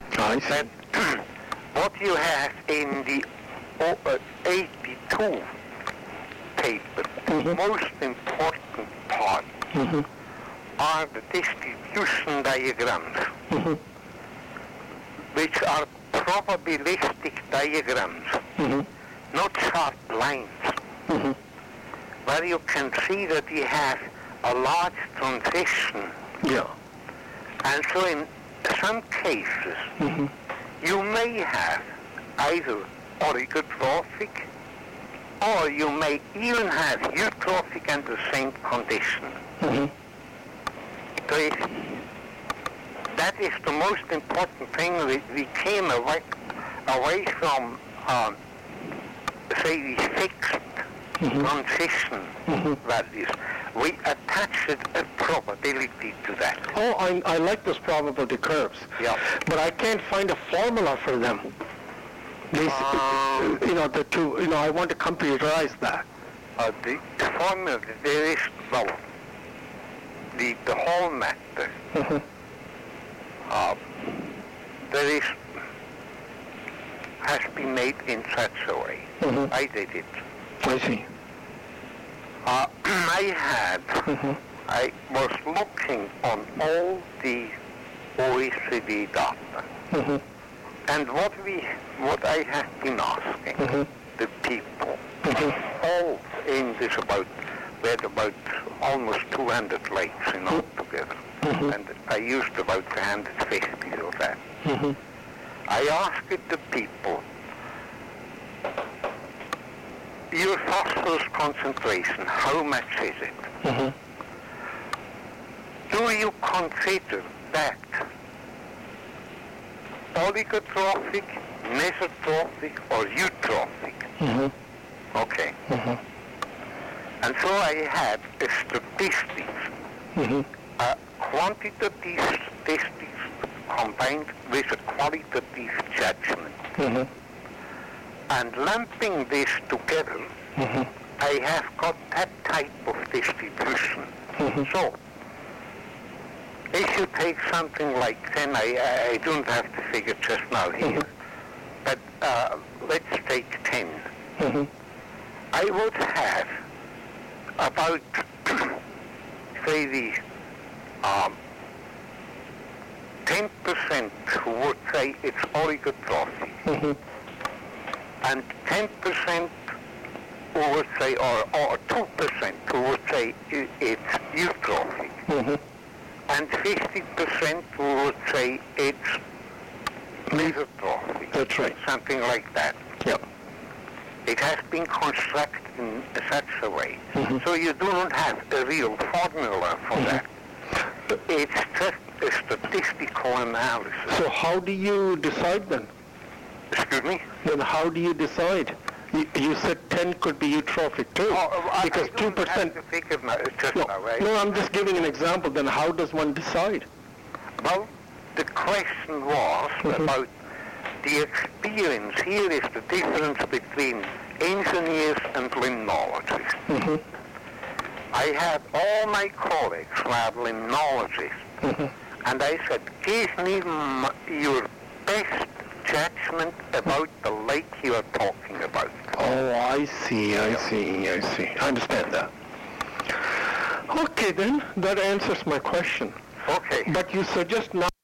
I see. That what you have in the 82 paper, the most important part are the distribution diagrams, which are probabilistic diagrams, not sharp lines, where you can see that you have a large transition. Yeah. And so in some cases, you may have either oligotrophic, or you may even have eutrophic and the same condition. So that is the most important thing. We came away from, say, these fixed transition values. We attached a probability to that. Oh, I like those probability curves. Yeah. But I can't find a formula for them. The two, I want to computerize that. The formula, there is, well, the whole matter, has been made in such a way. I did it. I see. I was looking on all the OECD data, and what I have been asking the people, all in this we had about almost 200 lakes in altogether, and I used about 150 of that. I asked the people, your phosphorus concentration, how much is it? Do you consider that oligotrophic, mesotrophic, or eutrophic? Okay. And so I had statistics, quantitative statistics combined with a qualitative judgment. And lumping this together, I have got that type of distribution. So, if you take something like 10, I don't have the figure just now here, but let's take 10. I would have about, say, the 10% who would say it's oligotrophic, and 10% who would say, or 2% who would say it's eutrophic, and 50% who would say it's mesotrophic. That's right. Something like that. Yep. It has been constructed in such a way. So you do not have a real formula for that. It's just a statistical analysis. So how do you decide then? Excuse me? Then how do you decide? You said 10 could be eutrophic too, because 2%. No, I'm just giving an example. Then how does one decide? Well, the question was about the experience. Here is the difference between engineers and limnologists. I had all my colleagues who are limnologists, and I said, give me your best judgment about the lake you are talking about. Oh, I see. I understand that. Okay, then, that answers my question. Okay. But you suggest now